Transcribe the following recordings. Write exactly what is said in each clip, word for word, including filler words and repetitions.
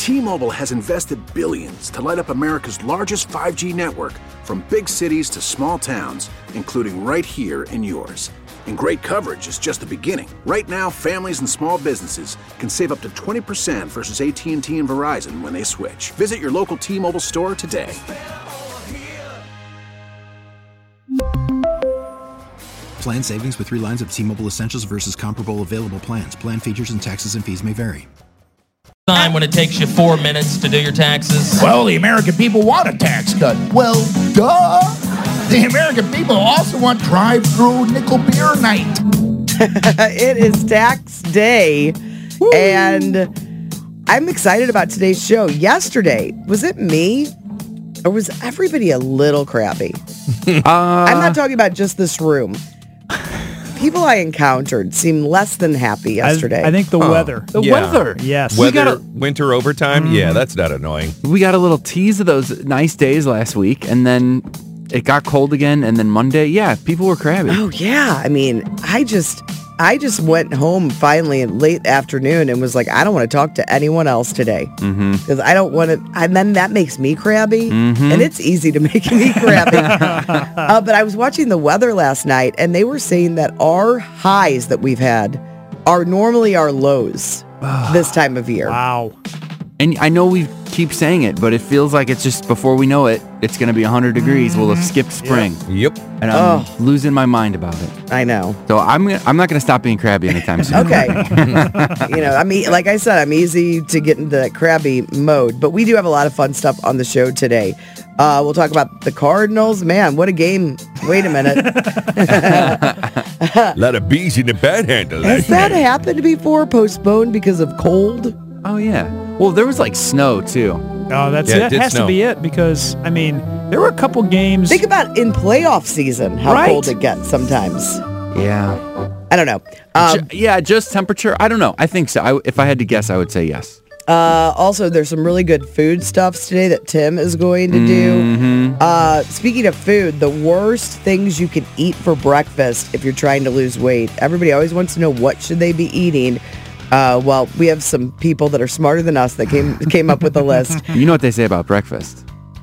T-Mobile has invested billions to light up America's largest five G network, from big cities to small towns, including right here in yours. And great coverage is just the beginning. Right now, families and small businesses can save up to twenty percent versus A T and T and Verizon when they switch. Visit your local T-Mobile store today. Plan savings with three lines of T-Mobile Essentials versus comparable available plans. Plan features and taxes and fees may vary. Time when it takes you four minutes to do your taxes. Well, the American people want a tax cut. Well, duh. The American people also want drive-through nickel beer night. It is tax day, Woo. And I'm excited about today's show. Yesterday, was it me? Or was everybody a little crabby? uh, I'm not talking about just this room. People I encountered seemed less than happy yesterday. I, I think the oh, weather. The yeah. weather. Yes. Weather, got a, winter overtime? Mm. Yeah, that's not annoying. We got a little tease of those nice days last week, and then it got cold again, and then Monday, yeah, people were crabby. Oh, yeah. I mean, I just... I just went home finally in late afternoon and was like, I don't want to talk to anyone else today. Because mm-hmm. I don't want to, and then that makes me crabby. Mm-hmm. And it's easy to make me crabby. uh, but I was watching the weather last night, and they were saying that our highs that we've had are normally our lows this time of year. Wow. And I know we keep saying it, but it feels like it's just before we know it, it's going to be one hundred degrees. Mm-hmm. We'll have skipped spring. Yep. And I'm oh. losing my mind about it. I know. So I'm I'm not going to stop being crabby anytime soon. Okay. You know, I mean, like I said, I'm easy to get into that crabby mode, but we do have a lot of fun stuff on the show today. Uh, we'll talk about the Cardinals. Man, what a game. Wait a minute. A lot of bees in the panhandle. Has that happened before? Postponed because of cold? Oh, yeah. Well, there was like snow, too. Oh, that's yeah, it. That has snow. to be it because, I mean, there were a couple games. Think about in playoff season how right? cold it gets sometimes. Yeah. I don't know. Um, Ju- yeah, just temperature. I don't know. I think so. I, if I had to guess, I would say yes. Uh, also, there's some really good food stuffs today that Tim is going to do. Mm-hmm. Uh, speaking of food, the worst things you can eat for breakfast if you're trying to lose weight. Everybody always wants to know what should they be eating. Uh, well, we have some people that are smarter than us that came came up with a list. You know what they say about breakfast?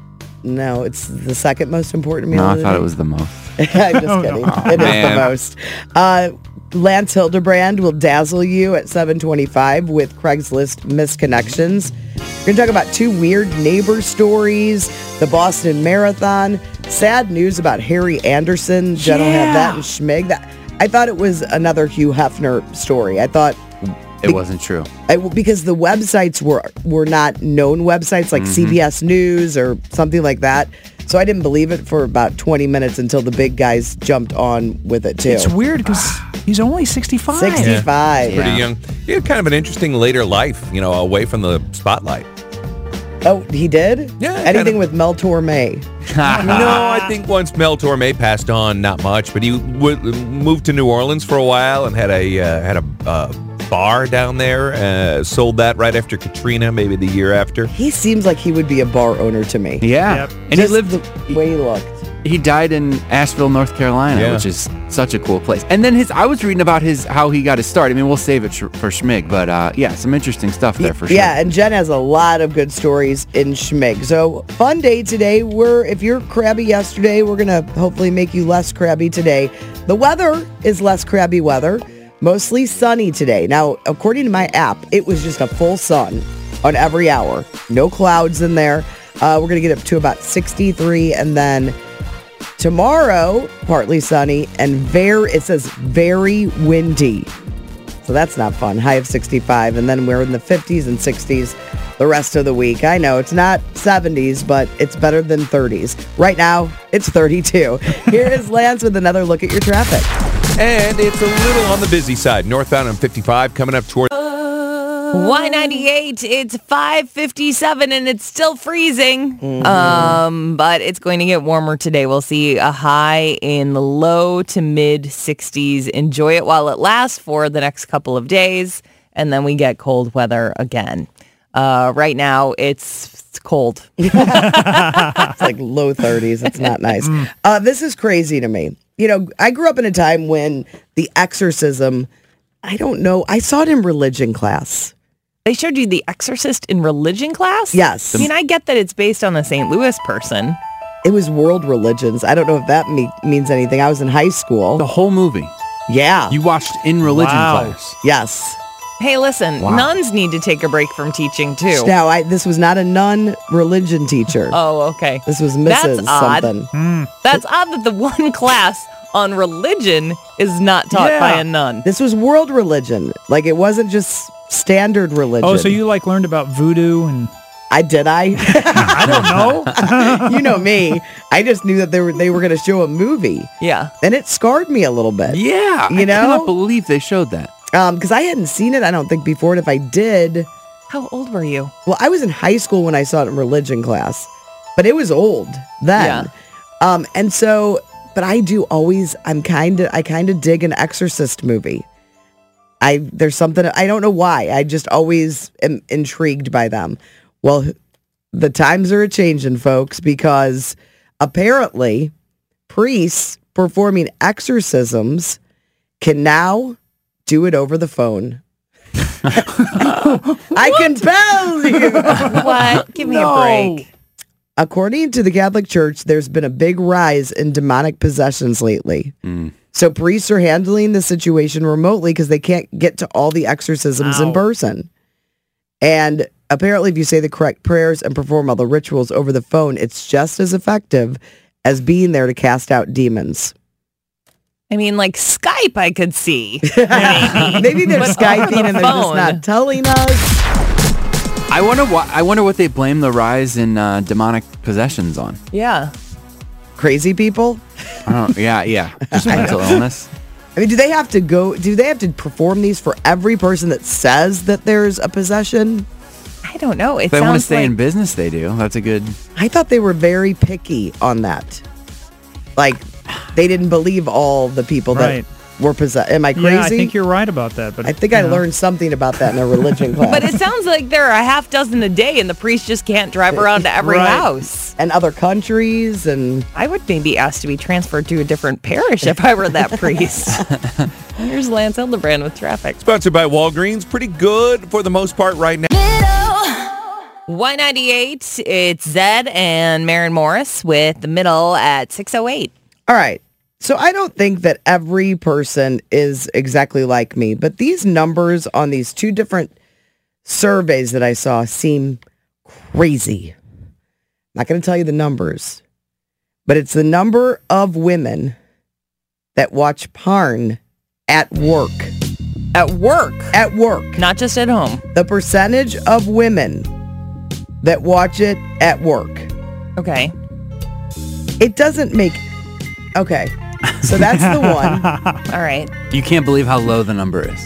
No, it's the second most important meal. No, I of the thought day. it was the most. I'm just oh, kidding. No. It Man. is the most. Uh, Lance Hildebrand will dazzle you at seven twenty-five with Craigslist Misconnections. We're going to talk about two weird neighbor stories, the Boston Marathon, sad news about Harry Anderson. Jen will have that and Schmig. That, I thought it was another Hugh Hefner story. I thought... It wasn't true. I, because the websites were were not known websites like mm-hmm. C B S News or something like that. So I didn't believe it for about twenty minutes until the big guys jumped on with it too. It's weird because he's only sixty-five. sixty-five. Yeah. Pretty yeah. young. He had kind of an interesting later life, you know, away from the spotlight. Oh, he did? Yeah. Anything kind of, with Mel Torme? No, I think once Mel Torme passed on, not much. But he w- moved to New Orleans for a while and had a uh, had a uh, bar down there. Uh, sold that right after Katrina, maybe the year after. He seems like he would be a bar owner to me. Yeah, yep. and Just he lived the way he looked. He died in Asheville, North Carolina, yeah. which is such a cool place. And then his, I was reading about his how he got his start. I mean, we'll save it sh- for Schmig, but uh, yeah, some interesting stuff there for sure. Yeah, and Jen has a lot of good stories in Schmig. So fun day today. We're if you're crabby yesterday, we're gonna hopefully make you less crabby today. The weather is less crabby weather, mostly sunny today. Now, according to my app, it was just a full sun on every hour. No clouds in there. Uh, we're gonna get up to about sixty-three, and then tomorrow, partly sunny and very, it says very windy. So that's not fun. High of sixty-five. And then we're in the fifties and sixties the rest of the week. I know it's not seventies, but it's better than thirties. Right now, it's thirty-two. Here is Lance with another look at your traffic. And it's a little on the busy side. Northbound on fifty-five coming up toward... Y ninety-eight, it's five fifty-seven and it's still freezing. Mm-hmm. Um, but it's going to get warmer today. We'll see a high in the low to mid sixties. Enjoy it while it lasts for the next couple of days, and then we get cold weather again. Uh, right now, it's, it's cold. It's like low thirties. It's not nice. Uh, this is crazy to me. You know, I grew up in a time when the exorcism, I don't know, I saw it in religion class. They showed you The Exorcist in religion class? Yes. I mean, I get that it's based on a Saint Louis person. It was world religions. I don't know if that me- means anything. I was in high school. The whole movie. Yeah. You watched in religion Wow. class. Yes. Hey, listen, Wow. nuns need to take a break from teaching, too. Now, I, this was not a nun religion teacher. Oh, okay. This was Missus That's odd. something. That's odd that the one class on religion is not taught Yeah. by a nun. This was world religion. Like, it wasn't just standard religion. Oh, so you like learned about voodoo and I did, I? I don't know. You know me. I just knew that they were, they were going to show a movie. Yeah. And it scarred me a little bit. Yeah. You I know? cannot believe they showed that. Um, because I hadn't seen it, I don't think, before. And if I did, How old were you? well, I was in high school when I saw it in religion class, but it was old then. Yeah. Um, and so, but I do always, I'm kind of, I kind of dig an Exorcist movie. I, there's something, I don't know why. I just always am intrigued by them. Well, the times are a-changing, folks, because apparently priests performing exorcisms can now do it over the phone. I can tell you. What? Give me No. a break. According to the Catholic Church, there's been a big rise in demonic possessions lately. So priests are handling the situation remotely because they can't get to all the exorcisms in Ow. person. And apparently, if you say the correct prayers and perform all the rituals over the phone, it's just as effective as being there to cast out demons. I mean, like Skype, I could see. Maybe they're But over Skyping the and they're just phone. not telling us. I wonder what I wonder what they blame the rise in uh, demonic possessions on. Yeah. Crazy people? I don't. Yeah, yeah. Just mental illness. I mean, do they have to go, do they have to perform these for every person that says that there's a possession? I don't know. It If they want to sounds stay like in business, they do. That's a good. I thought they were very picky on that. Like, they didn't believe all the people that Right. were possessed. Am I crazy? Yeah, I think you're right about that. But I think I you know. learned something about that in a religion class. But it sounds like there are a half dozen a day and the priest just can't drive around to every Right. house. and other countries, and I would maybe ask to be transferred to a different parish if I were that priest. Here's Lance Hildebrand with traffic. Sponsored by Walgreens. Pretty good for the most part right now. Y ninety-eight, it's Zed and Maren Morris with the middle at six oh eight. all right. So I don't think that every person is exactly like me, but these numbers on these two different surveys that I saw seem crazy. I'm not going to tell you the numbers, but it's the number of women that watch porn at work. At work, At work. not just at home. The percentage of women that watch it at work. Okay. It doesn't make... Okay. So that's the one. All right. You can't believe how low the number is.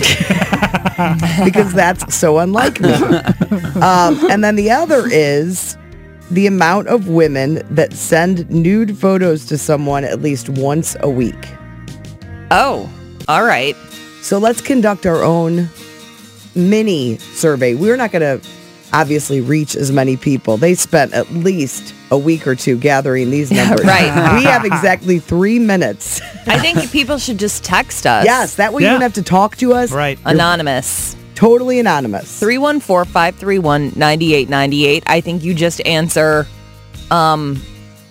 Because that's so unlike me. Um, and then the other is the amount of women that send nude photos to someone at least once a week. Oh, all right. So let's conduct our own mini survey. We're not going to obviously reach as many people. They spent at least a week or two gathering these numbers. Right. We have exactly three minutes. I think people should just text us. Yes, that way you Yeah. don't have to talk to us. Right. Anonymous. Totally anonymous. three one four, five three one, nine eight nine eight. I think you just answer um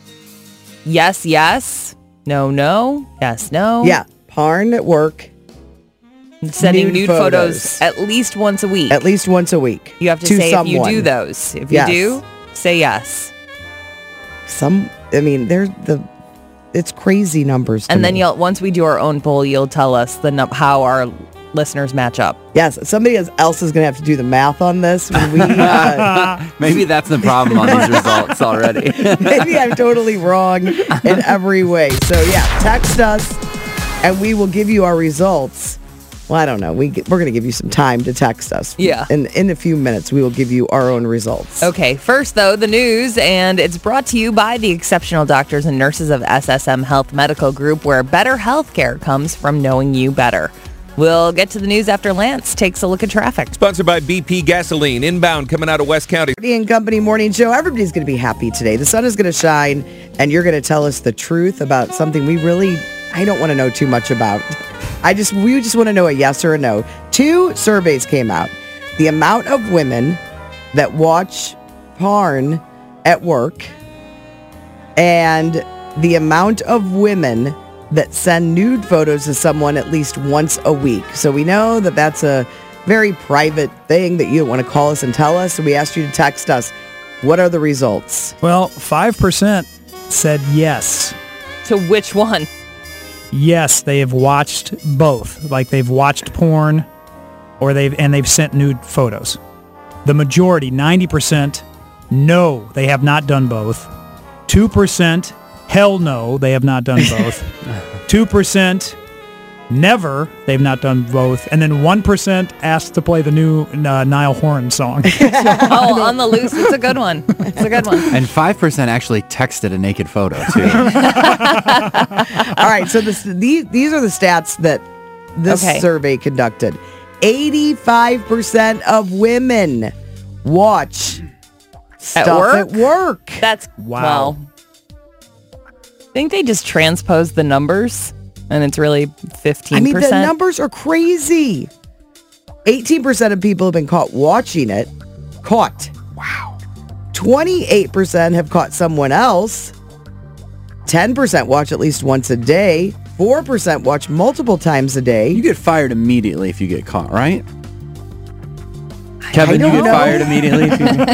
yes, yes, no, no, yes, no. Yeah. Porn at work Sending nude nude, photos. photos. at least once a week. at least once a week. You have to, to say someone. if you do those. If you Yes. do, say yes. Some, I mean, there's the, it's crazy numbers. to And then me. you'll once we do our own poll, you'll tell us the num- how our listeners match up. Yes, somebody else is going to have to do the math on this. When we, uh, Maybe that's the problem on these results already. maybe I'm totally wrong in every way. So yeah, text us, and we will give you our results. Well, I don't know. We get, we're going to give you some time to text us. Yeah. And in a few minutes, we will give you our own results. Okay, first though, the news, and it's brought to you by the exceptional doctors and nurses of S S M Health Medical Group, where better health care comes from knowing you better. We'll get to the news after Lance takes a look at traffic. Sponsored by B P Gasoline. Inbound coming out of West County. Party and Company Morning Show. Everybody's going to be happy today. The sun is going to shine, and you're going to tell us the truth about something we really, I don't want to know too much about. I just, we just want to know a yes or a no. Two surveys came out. the amount of women that watch porn at work and the amount of women that send nude photos to someone at least once a week. So we know that that's a very private thing that you don't want to call us and tell us. So we asked you to text us. What are the results? Well, five percent said yes. To which one? Yes, they have watched both. Like they've watched porn or they've and they've sent nude photos. The majority, ninety percent, no, they have not done both. two percent, hell no, they have not done both. two percent, never, they've not done both. And then one percent asked to play the new uh, Niall Horan song. Oh, On the Loose. It's a good one. It's a good one. And five percent actually texted a naked photo, too. All right, so this, these, these are the stats that this Okay. survey conducted. eighty-five percent of women watch stuff work? at work. That's, Wow. well, I think they just transposed the numbers, and it's really fifteen I mean, percent. the numbers are crazy. eighteen percent of people have been caught watching it. Caught. Wow. twenty-eight percent have caught someone else. ten percent watch at least once a day. four percent watch multiple times a day. You get fired immediately if you get caught, right? Kevin, you don't get know. fired immediately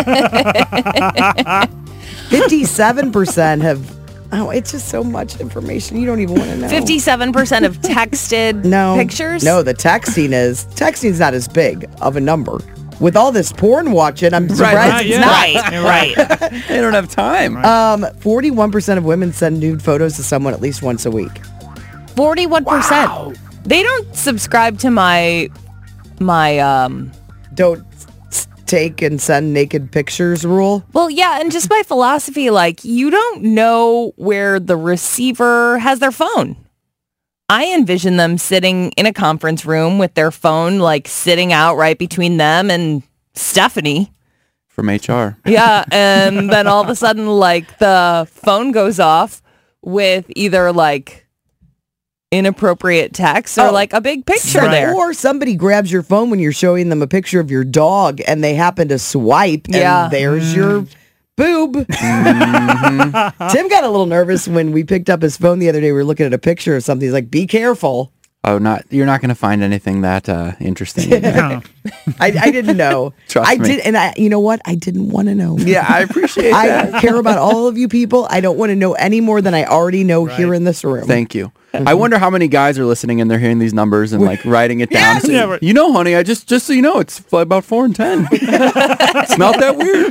if you... fifty-seven percent have... Oh, it's just so much information. You don't even want to know. fifty-seven percent of texted no, pictures? No, the texting is... Texting's not as big of a number. With all this porn watching, I'm surprised right, it's yeah. not. Right, right. They don't have time. Um, forty-one percent of women send nude photos to someone at least once a week. forty-one percent. They don't subscribe to my, my, um... Don't s- take and send naked pictures rule. Well, yeah, and just my philosophy, like, you don't know where the receiver has their phone. I envision them sitting in a conference room with their phone, like, sitting out right between them and Stephanie. From H R. Yeah, and then all of a sudden, like, the phone goes off with either, like, inappropriate text or, Oh, like, a big picture right. there. Or somebody grabs your phone when you're showing them a picture of your dog and they happen to swipe Yeah. and there's your boob. Mm-hmm. Tim got a little nervous when we picked up his phone the other day. We were looking at a picture of something. He's like, be careful. Oh, not you're not going to find anything that uh, interesting. in there. No. I, I didn't know. Trust I me. did, and I, you know what? I didn't want to know. Yeah, I appreciate that. I care about all of you people. I don't want to know any more than I already know here in this room. Thank you. I wonder how many guys are listening and they're hearing these numbers and like writing it down. Yes! Saying, Yeah, right. you know, honey, I just just so you know, it's about four and ten. It's not that weird.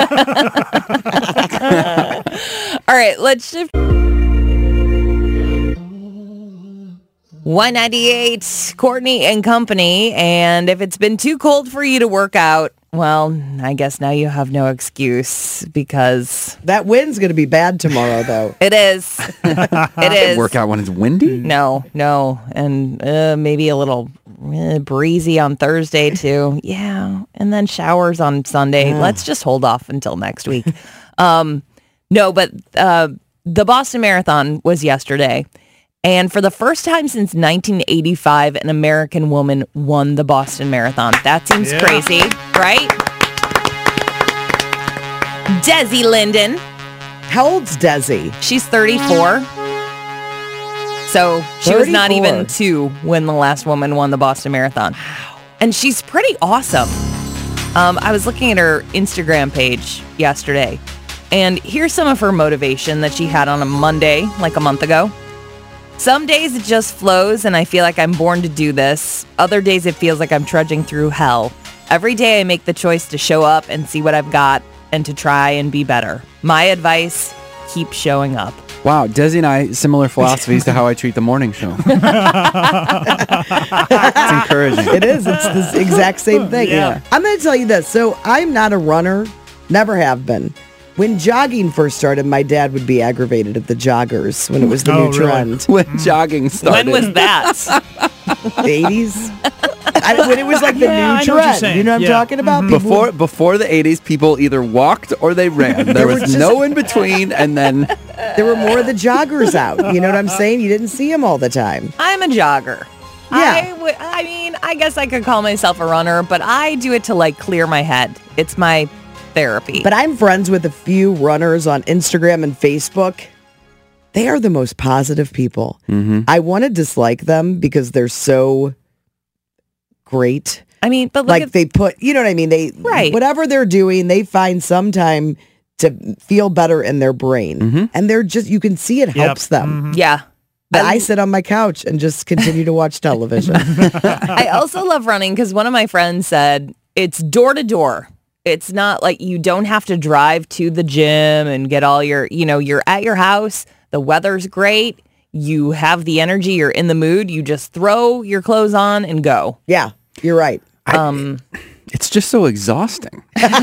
All right, let's shift. one ninety-eight, Courtney and Company. And if it's been too cold for you to work out, well, I guess now you have no excuse because That wind's going to be bad tomorrow, though. it is. It is. Work out when it's windy. No, no. And uh, maybe a little uh, breezy on Thursday, too. Yeah. And then showers on Sunday. Let's just hold off until next week. um, no, but uh, the Boston Marathon was yesterday. And for the first time since nineteen eighty-five, an American woman won the Boston Marathon. That seems Yeah. crazy, right? Desi Linden. How old's Desi? She's thirty-four. So she was not thirty-four. even two when the last woman won the Boston Marathon. And she's pretty awesome. Um, I was looking at her Instagram page yesterday. And here's some of her motivation that she had on a Monday, like a month ago. Some days it just flows and I feel like I'm born to do this. Other days it feels like I'm trudging through hell. Every day I make the choice to show up and see what I've got and to try and be better. My advice, keep showing up. Wow, Desi and I similar philosophies to how I treat the morning show. It's encouraging. It is. It's the exact same thing. Yeah. I'm going to tell you this. So I'm not a runner. Never have been. When jogging first started, my dad would be aggravated at the joggers when it was the Oh, new really? trend. When jogging started. When was that? The eighties. I, when it was like the Yeah, I new know what you're trend. saying. You know what I'm Yeah. talking about? People- Before before the eighties, people either walked or they ran. There were was just- no in between, and then there were more of the joggers out. You know what I'm saying? You didn't see them all the time. I'm a jogger. I would. I mean, I guess I could call myself a runner, but I do it to like clear my head. It's my therapy. But I'm friends with a few runners on Instagram and Facebook. They are the most positive people. Mm-hmm. I want to dislike them because they're so great. I mean, but look like at, they put, you know what I mean? They Right. Whatever they're doing, they find some time to feel better in their brain, Mm-hmm. and they're just you can see it helps them. yeah. But I sit on my couch and just continue to watch television. I also love running because one of my friends said it's door to door. It's not like you don't have to drive to the gym and get all your, you know, you're at your house. The weather's great. You have the energy. You're in the mood. You just throw your clothes on and go. Yeah, you're right. Um, It's just so exhausting.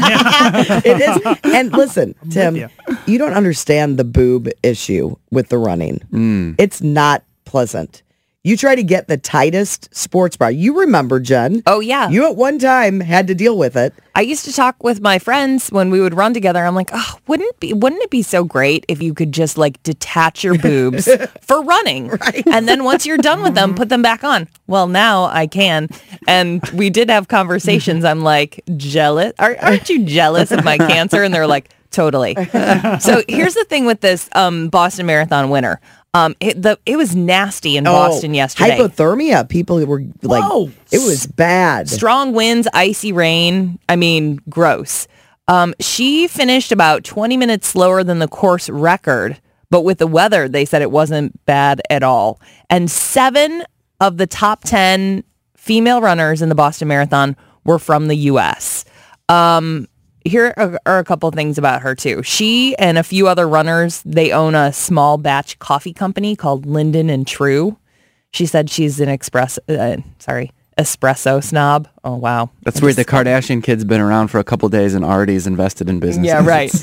It is. And listen, Tim, you. you don't understand the boob issue with the running. Mm. It's not pleasant. You try to get the tightest sports bra. You remember, Jen. Oh, yeah. You at one time had to deal with it. I used to talk with my friends when we would run together. I'm like, oh, wouldn't it be, wouldn't it be so great if you could just like detach your boobs for running? Right. And then once you're done with them, put them back on. Well, now I can. And we did have conversations. I'm like, jealous? Are, aren't you jealous of my cancer? And they're like, totally. So here's the thing with this um, Boston Marathon winner. Um, it, the, it was nasty in Boston oh, yesterday. Hypothermia. People were like, Whoa. It was bad. Strong winds, icy rain. I mean, gross. Um, she finished about twenty minutes slower than the course record, but with the weather, they said it wasn't bad at all. And seven of the top ten female runners in the Boston Marathon were from the U S Um, here are, are a couple of things about her, too. She and a few other runners, they own a small batch coffee company called Linden and True. She said she's an express, uh, sorry, espresso snob. Oh, wow. That's weird. The Kardashian kid's been around for a couple days and already is invested in business. Yeah, right.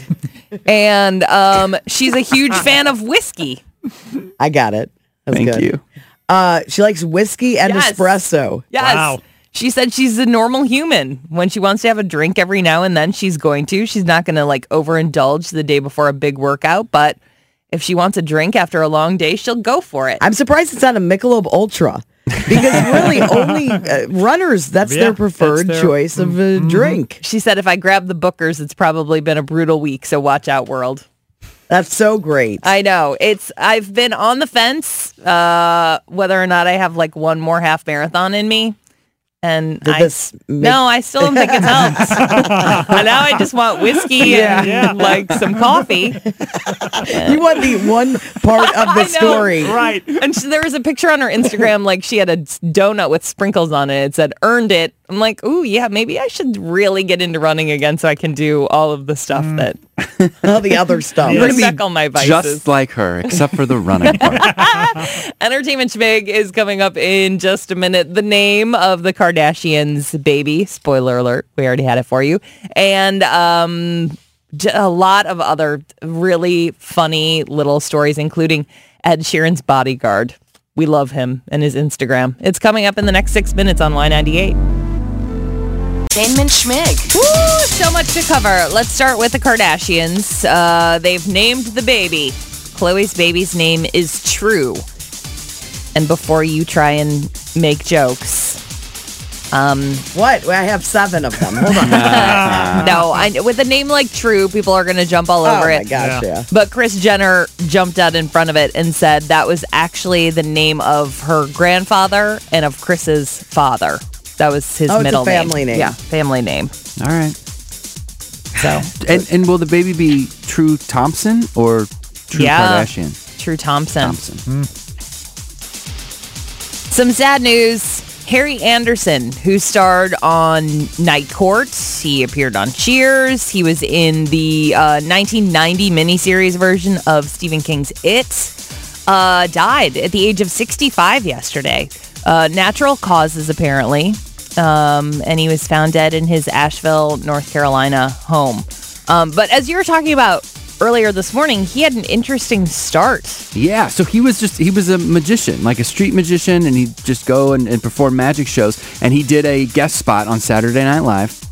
And um, she's a huge fan of whiskey. I got it. That's Thank good. you. Uh, she likes whiskey and Yes. espresso. Yes. Wow. She said she's a normal human. When she wants to have a drink every now and then, she's going to. She's not going to like overindulge the day before a big workout, but if she wants a drink after a long day, she'll go for it. I'm surprised it's not a Michelob Ultra. Because really, only uh, runners, that's Yeah, their preferred that's their- choice of a drink. She said, if I grab the Bookers, it's probably been a brutal week, so watch out, world. That's so great. I know. It's. I've been on the fence uh, whether or not I have like one more half marathon in me. And Did I, this make- no, I still don't think it helps. And now I just want whiskey and Yeah. like some coffee. You want the one part of I the know. story. Right. And she, there was a picture on her Instagram, like she had a donut with sprinkles on it. It said, earned it. I'm like, ooh, yeah, maybe I should really get into running again so I can do all of the stuff that All the other stuff. bring back all my vices. Just like her, except for the running part. Entertainment Schmig is coming up in just a minute. The name of the Kardashians' baby, spoiler alert, we already had it for you, and um, j- a lot of other really funny little stories, including Ed Sheeran's bodyguard. We love him and his Instagram. It's coming up in the next six minutes on Y ninety-eight. Entertainment Schmig. Woo, so much to cover. Let's start with the Kardashians. Uh, they've named the baby. Khloe's baby's name is True. And before you try and make jokes, um, What? I have seven of them. Hold on. no, I, with a name like True, people are going to jump all oh over my it. gosh, yeah. But Kris Jenner jumped out in front of it and said that was actually the name of her grandfather and of Chris's father. That was his Oh, it's a middle family name. Yeah, family name. All right. So And and will the baby be True Thompson or True Yeah. Kardashian? True Thompson. Thompson. Some sad news. Harry Anderson, who starred on Night Court, he appeared on Cheers. He was in the uh, nineteen ninety miniseries version of Stephen King's It. Uh, died at the age of sixty-five yesterday. Uh, natural causes, apparently. Um, and he was found dead in his Asheville, North Carolina home. Um, but as you were talking about earlier this morning, he had an interesting start. Yeah, so he was just, he was a magician, like a street magician, and he'd just go and, and perform magic shows. And he did a guest spot on Saturday Night Live.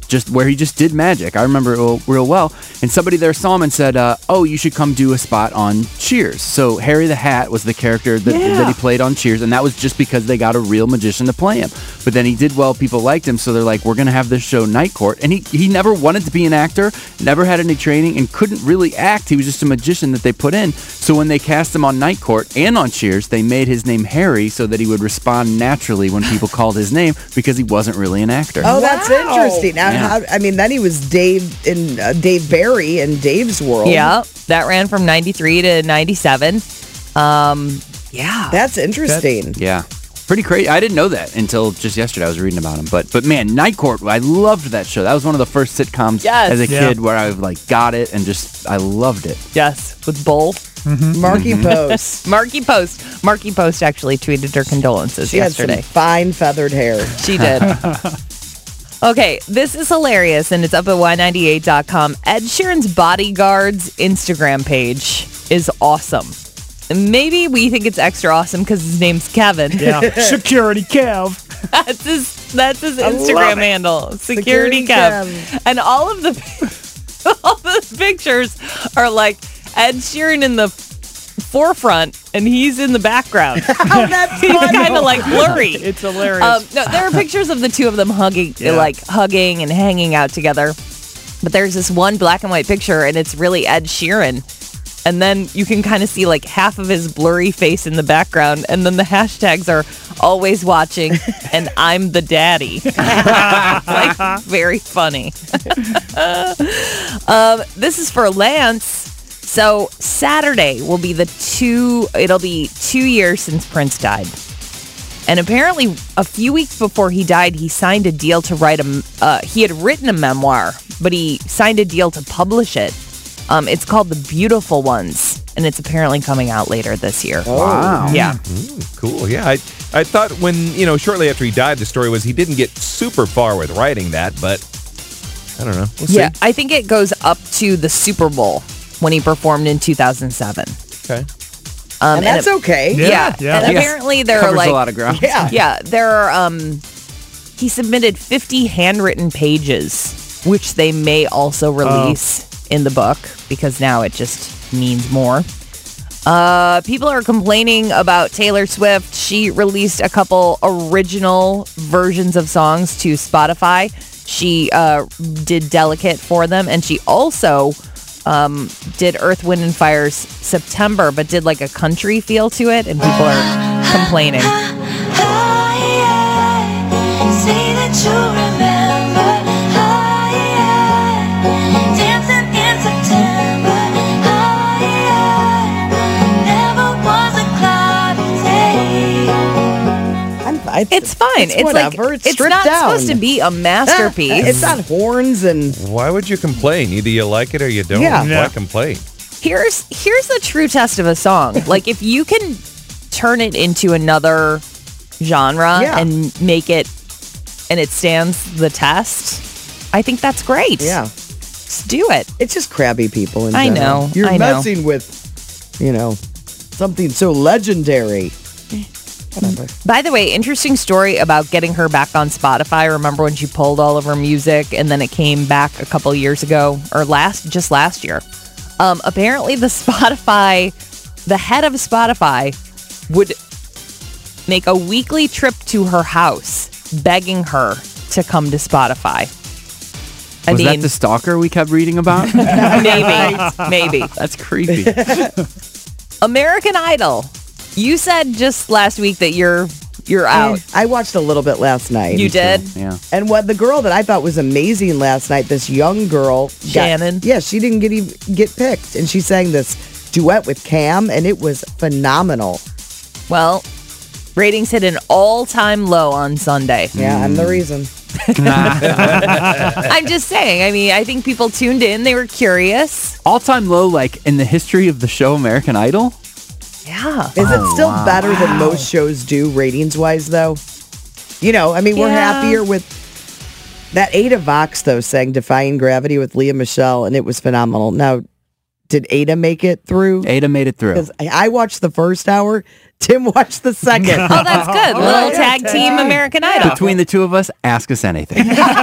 just where he just did magic. I remember it real, real well. And somebody there saw him and said, uh, oh, you should come do a spot on Cheers. So Harry the Hat was the character that, Yeah. that he played on Cheers, and that was just because they got a real magician to play him. But then he did well, people liked him, so they're like, we're going to have this show Night Court. And he, he never wanted to be an actor, never had any training, and couldn't really act. He was just a magician that they put in. So when they cast him on Night Court and on Cheers, they made his name Harry so that he would respond naturally when people called his name because he wasn't really an actor. Oh, that's Wow. interesting. Now, Yeah. how, I mean, then he was Dave in uh, Dave Barry in Dave's World. Yeah, that ran from ninety-three to ninety-seven. Um, yeah. That's interesting. Yeah. Pretty crazy. I didn't know that until just yesterday. I was reading about him. But but man, Night Court, I loved that show. That was one of the first sitcoms Yes. as a Yeah. kid where I like got it and just I loved it. Yes, with Bull. Marky Post. Marky Post. Marky Post actually tweeted her condolences She had yesterday. some fine feathered hair. She did. Okay, this is hilarious, and it's up at Y ninety-eight dot com. Ed Sheeran's Bodyguards Instagram page is awesome. And maybe we think it's extra awesome because his name's Kevin. Yeah. Security Kev. That's his, that's his love Instagram it. handle. Security Security, Kev. And all of the all the pictures are like Ed Sheeran in the forefront and he's in the background. Oh, that's He's funny. kind of like blurry. It's hilarious. Um, no, there are pictures of the two of them hugging, Yeah. like hugging and hanging out together. But there's this one black and white picture, and it's really Ed Sheeran. And then you can kind of see like half of his blurry face in the background. And then the hashtags are always watching and I'm the daddy. Like, very funny. um, this is for Lance. So Saturday will be the two, it'll be two years since Prince died. And apparently a few weeks before he died, he signed a deal to write a, uh, he had written a memoir, but he signed a deal to publish it. Um, it's called The Beautiful Ones, and it's apparently coming out later this year. Wow. Yeah. Cool. Yeah, I I thought when, you know, shortly after he died, the story was he didn't get super far with writing that, but I don't know. We'll Yeah, see. I think it goes up to the Super Bowl when he performed in two thousand seven. Okay. Um, And that's it- okay. Yeah, Yeah, yeah. and Yes. apparently there Covers are like a lot of ground. Yeah. Yeah, there are. Um, he submitted fifty handwritten pages, which they may also release in the book because now it just means more. Uh, people are complaining about Taylor Swift. She released a couple original versions of songs to Spotify. She uh, did Delicate for them, and she also um, did Earth, Wind, and Fire's September, but did like a country feel to it, and people are complaining. I'm, I, It's fine. It's, whatever. like It's it's stripped not down. supposed to be a masterpiece. It's got horns and Why would you complain? Either you like it or you don't. Yeah. Why Yeah. complain? Here's here's the true test of a song. Like if you can turn it into another genre Yeah. and make it and it stands the test, I think that's great. yeah. Just do it. It's just crabby people in I general. know, You're I know. messing with, you know, something so legendary. Whatever. By the way, interesting story about getting her back on Spotify. Remember when she pulled all of her music and then it came back a couple years ago or last just last year. Um, apparently the Spotify, the head of Spotify would make a weekly trip to her house begging her to come to Spotify. I Was mean, that the stalker we kept reading about? maybe, maybe. That's creepy. American Idol. You said just last week that you're you're out. I watched a little bit last night. You did? Yeah. And what the girl that I thought was amazing last night, this young girl, got- Shannon. yeah, she didn't get even get picked, and she sang this duet with Cam, and it was phenomenal. Well, ratings hit an all-time low on Sunday. Yeah, I'm the reason. I'm just saying. I mean, I think people tuned in. They were curious. All-time low, like, in the history of the show American Idol? Yeah. Is it still better than most shows do ratings wise, though? You know, I mean, we're Yeah. happier with that. Ada Vox, though, sang Defying Gravity with Leah Michelle, and it was phenomenal. Now, did Ada make it through? Ada made it through. Because I I watched the first hour. Tim watched the second. Oh, that's good. Little tag team American Idol. Between the two of us, ask us anything.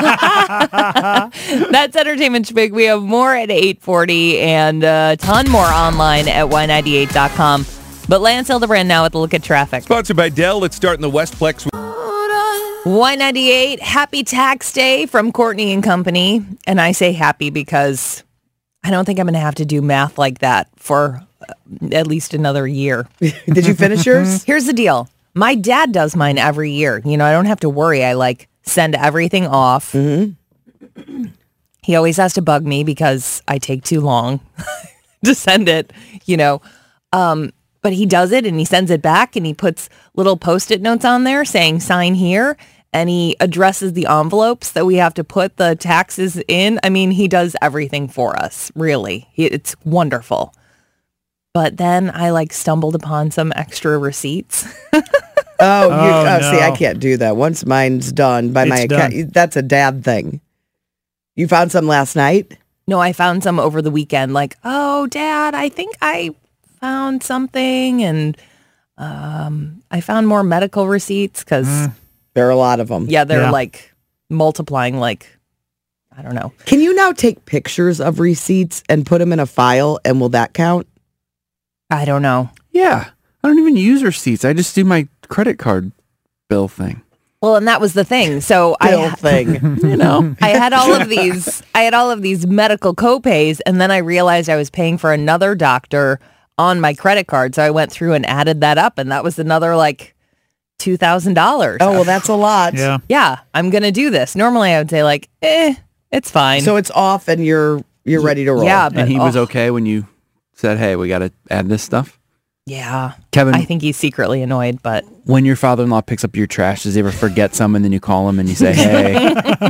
That's Entertainment Schmig. We have more at eight forty and a ton more online at Y ninety-eight dot com. But Lance Hildebrand now with a look at traffic. Sponsored by Dell. Let's start in the Westplex. Y ninety-eight, happy tax day from Courtney and Company. And I say happy because I don't think I'm going to have to do math like that for at least another year. Did you finish yours? Here's the deal. My dad does mine every year. You know, I don't have to worry. I like send everything off. Mm-hmm. He always has to bug me because I take too long to send it, you know. Um, but he does it and he sends it back and he puts little Post-it notes on there saying sign here. And he addresses the envelopes that we have to put the taxes in. I mean, he does everything for us, really. He, it's wonderful. But then I like stumbled upon some extra receipts. Oh, you, Oh, oh no. see, I can't do that. Once mine's done by my It's account, done. that's a dad thing. You found some last night? No, I found some over the weekend. Like, oh, Dad, I think I found something. And um, I found more medical receipts because, Mm. There are a lot of them. yeah, they're Yeah. like multiplying like, I don't know. Can you now take pictures of receipts and put them in a file, and will that count? I don't know. Yeah. I don't even use receipts. I just do my credit card bill thing. Well, and that was the thing. So Bill I thing. You know? I had all of these I had all of these medical copays, and then I realized I was paying for another doctor on my credit card. So I went through and added that up, and that was another like two thousand dollars. Oh, well, that's a lot. Yeah. Yeah, I'm going to do this. Normally I would say like, eh, it's fine. So it's off, and you're you're ready to roll. Yeah, but And he was oh, okay when you said, hey, we got to add this stuff? Yeah. Kevin, I think he's secretly annoyed, but when your father-in-law picks up your trash, does he ever forget some and then you call him and you say, hey,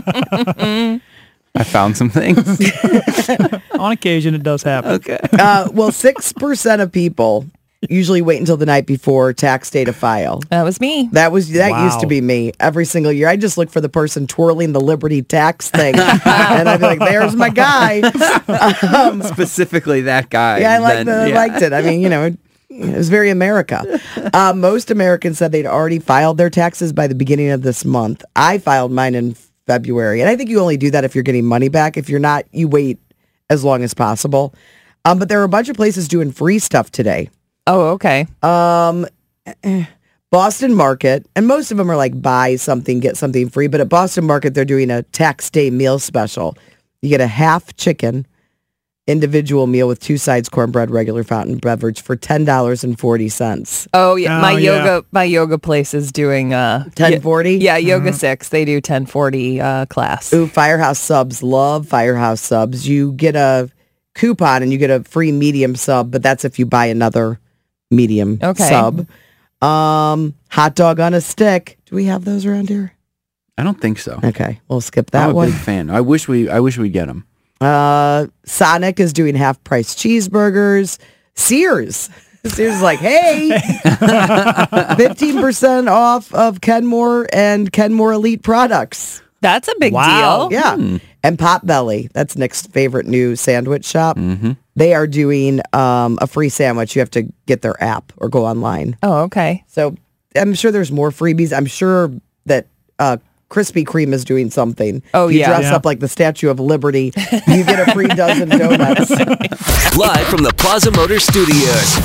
I found some things? On occasion, it does happen. Okay. Uh, well, six percent of people usually wait until the night before tax day to file. that was me. That was that Wow. used to be me every single year. I just look for the person twirling the Liberty tax thing, and I'd be like, "There's my guy." Um, Specifically that guy. yeah, I liked, then, the, I yeah. liked it. I mean, you know, it, it was very America. Uh, most Americans said they'd already filed their taxes by the beginning of this month. I filed mine in February, and I think you only do that if you're getting money back. If you're not, you wait as long as possible. Um, but there are a bunch of places doing free stuff today. Oh, okay. Um, Boston Market, and most of them are like buy something, get something free. But at Boston Market, they're doing a tax day meal special. You get a half chicken individual meal with two sides, cornbread, regular fountain beverage for ten dollars and forty cents. Oh, yeah. Oh, my yeah. yoga my yoga place is doing uh ten forty? Yeah, Yoga six. They do ten forty uh class. Ooh, Firehouse subs. Love Firehouse subs. You get a coupon and you get a free medium sub, but that's if you buy another medium Okay. sub. Um, hot dog on a stick. Do we have those around here? I don't think so. Okay, we'll skip I'm that a one. big fan. I wish we I wish we'd get them. Uh, Sonic is doing half price cheeseburgers. Sears. Sears is like, hey, fifteen percent off of Kenmore and Kenmore Elite products. That's a big Wow. deal. Yeah. And Potbelly, that's Nick's favorite new sandwich shop. Mm-hmm. They are doing um, a free sandwich. You have to get their app or go online. Oh, okay. So I'm sure there's more freebies. I'm sure that uh, Krispy Kreme is doing something. Oh, If you yeah. dress Yeah. up like the Statue of Liberty, you get a free dozen donuts. Live from the Plaza Motors Studios.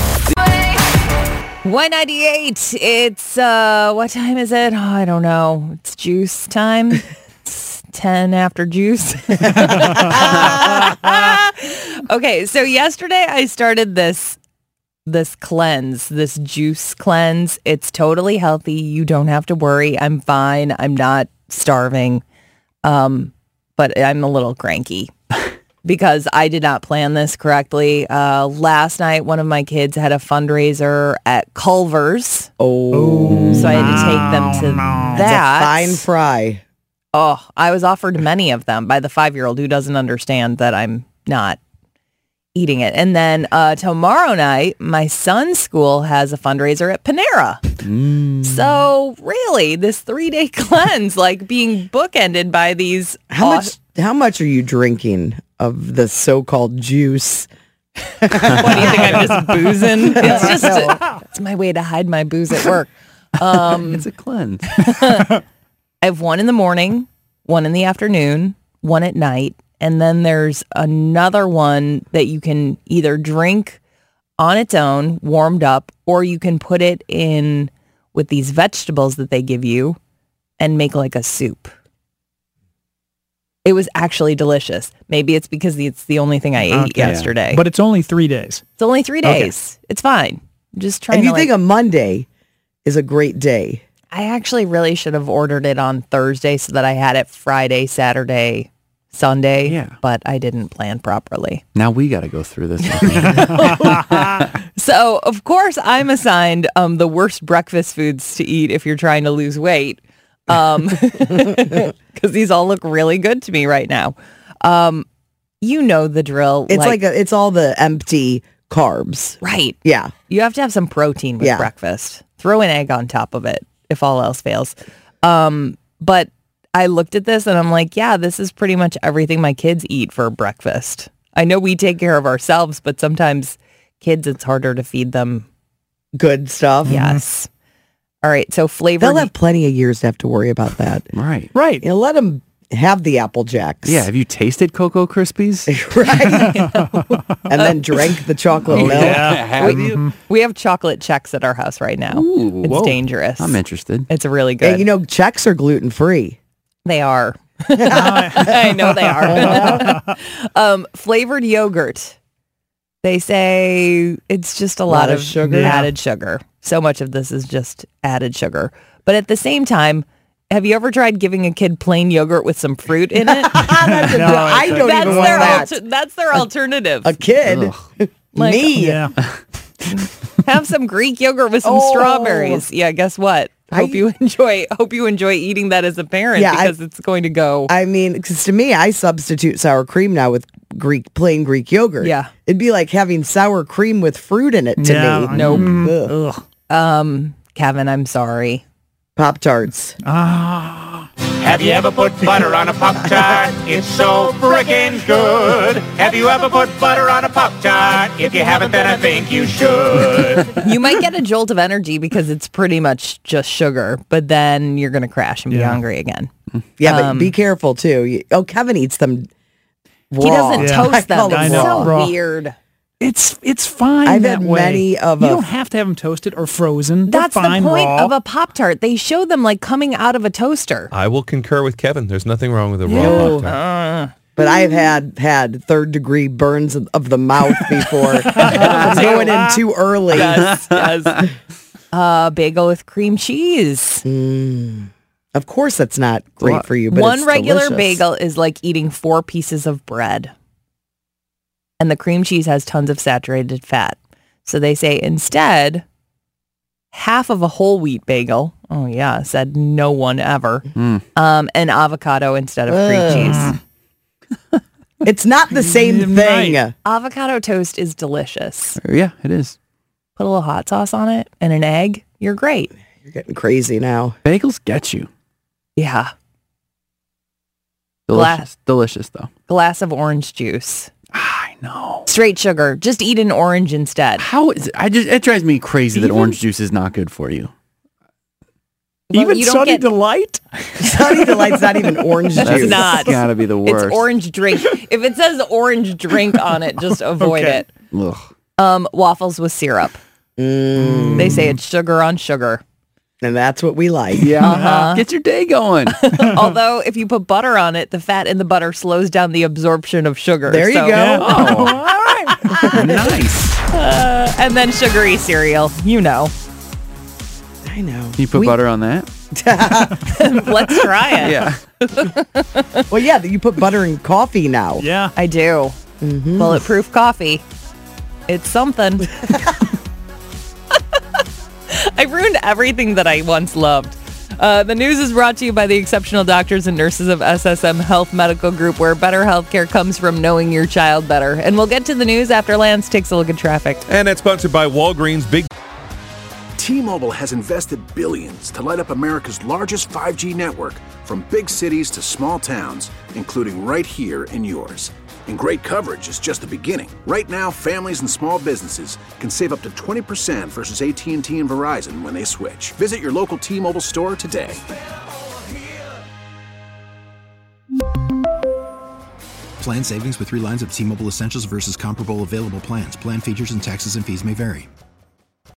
Y ninety-eight. It's, uh, what time is it? Oh, I don't know. It's juice time. It's ten after juice. Okay, so yesterday I started this this cleanse, this juice cleanse. It's totally healthy. You don't have to worry. I'm fine. I'm not starving. Um, but I'm a little cranky because I did not plan this correctly. Uh, last night, one of my kids had a fundraiser at Culver's. Oh, So I had to take them to that's that. a fine fry. Oh, I was offered many of them by the five-year-old who doesn't understand that I'm not eating it. And then uh, tomorrow night, my son's school has a fundraiser at Panera. Mm. So really, this three-day cleanse, like being bookended by these. How aw- much? How much are you drinking of the so-called juice What do you think? I'm just boozing? It's just a, it's my way to hide my booze at work. Um, it's a cleanse. I have one in the morning, one in the afternoon, one at night, and then there's another one that you can either drink on its own, warmed up, or you can put it in with these vegetables that they give you and make like a soup. It was actually delicious. Maybe it's because it's the only thing I ate Okay. yesterday. But it's only three days. It's only three days. Okay. It's fine. I'm just trying and to you think like, a Monday is a great day. I actually really should have ordered it on Thursday so that I had it Friday, Saturday, Sunday. Yeah. But I didn't plan properly. Now we got to go through this. So, of course, I'm assigned um, the worst breakfast foods to eat if you're trying to lose weight. Um, because these all look really good to me right now. Um, you know the drill. It's like, like a, it's all the empty carbs. Right. Yeah. You have to have some protein with Yeah. breakfast. Throw an egg on top of it if all else fails. Um, but I looked at this and I'm like, yeah, this is pretty much everything my kids eat for breakfast. I know we take care of ourselves, but sometimes kids, it's harder to feed them good stuff. Yes. All right. So flavored. They'll have plenty of years to have to worry about that. Right. Right. You know, let them have the Apple Jacks. Yeah. Have you tasted Cocoa Krispies? Right. And then drank the chocolate milk. Yeah. Have we, you? we have chocolate checks at our house right now. Ooh, it's whoa. dangerous. I'm interested. It's really good. And you know, checks are gluten free. They are. I know they are. um, flavored yogurt. They say it's just a lot, Lot of of sugar. added sugar. So much of this is just added sugar. But at the same time, have you ever tried giving a kid plain yogurt with some fruit in it? That's a- No, I don't that's even want their that. alter- that's their alternative. A kid. Like- Me. Yeah. Have some Greek yogurt with some Oh. strawberries. Yeah, guess what? Hope I- you enjoy. Hope you enjoy eating that as a parent Yeah, I- because it's going to go. I mean, because to me, I substitute sour cream now with Greek plain Greek yogurt. Yeah. It'd be like having sour cream with fruit in it to Yeah, me. I- Nope. Ugh. Ugh. Um, Kevin, I'm sorry. Pop-Tarts. Ah. Have you ever put butter on a Pop-Tart? It's so frickin' good. Have you ever put butter on a Pop-Tart? If you haven't, then I think you should. You might get a jolt of energy because it's pretty much just sugar, but then you're going to crash and be Yeah. hungry again. Yeah, but Um, be careful, too. You- Oh, Kevin eats them raw. He doesn't Yeah. toast I them. call I It's know. so Raw. weird. It's it's fine. I've that had way. many of You a- don't have to have them toasted or frozen. They're That's fine the point raw. of a Pop-Tart. They show them like coming out of a toaster. I will concur with Kevin. There's nothing wrong with a raw No. Pop-Tart. But I've had had third degree burns of, of the mouth before. It's going in too early. Yes, yes. Uh, bagel with cream cheese. Of course, that's not great for you. But One it's regular delicious. bagel is like eating four pieces of bread. And the cream cheese has tons of saturated fat. So they say instead, half of a whole wheat bagel. Oh, yeah, said no one ever. Mm. Um, and avocado instead of cream Ugh. cheese. It's not the same thing. Right. Avocado toast is delicious. Yeah, it is. Put a little hot sauce on it and an egg. You're great. You're getting crazy now. Bagels get you. Yeah. Delicious. Glass. Delicious, though. Glass of orange juice. I know. Straight sugar. Just eat an orange instead. How is it? I just it drives me crazy that Even- orange juice is not good for you. Well, Even you don't Sunny get- Delight? Sunny Delight's not even orange That's juice. not. Gotta be the worst. It's orange drink. If it says orange drink on it, just avoid Okay. it. Ugh. Um, waffles with syrup. Mm, They say it's sugar on sugar. and that's what we like. Yeah. Uh-huh. Get your day going. Although if you put butter on it, the fat in the butter slows down the absorption of sugar. There you So- go. Oh, All right. nice. Uh, and then sugary cereal. You know. I know. Can you put We- butter on that? Let's try it. Yeah. Well, yeah, you put butter in coffee now. Yeah. I do. Bulletproof coffee. It's something. I ruined everything that I once loved. Uh, the news is brought to you by the exceptional doctors and nurses of S S M Health Medical Group, where better healthcare comes from knowing your child better. And we'll get to the news after Lance takes a look at traffic. And it's sponsored by Walgreens Big. T-Mobile has invested billions to light up America's largest five G network, from big cities to small towns, including right here in yours. And great coverage is just the beginning. Right now, families and small businesses can save up to twenty percent versus A T and T and Verizon when they switch. Visit your local T-Mobile store today. Plan savings with three lines of T-Mobile Essentials versus comparable available plans. Plan features and taxes and fees may vary.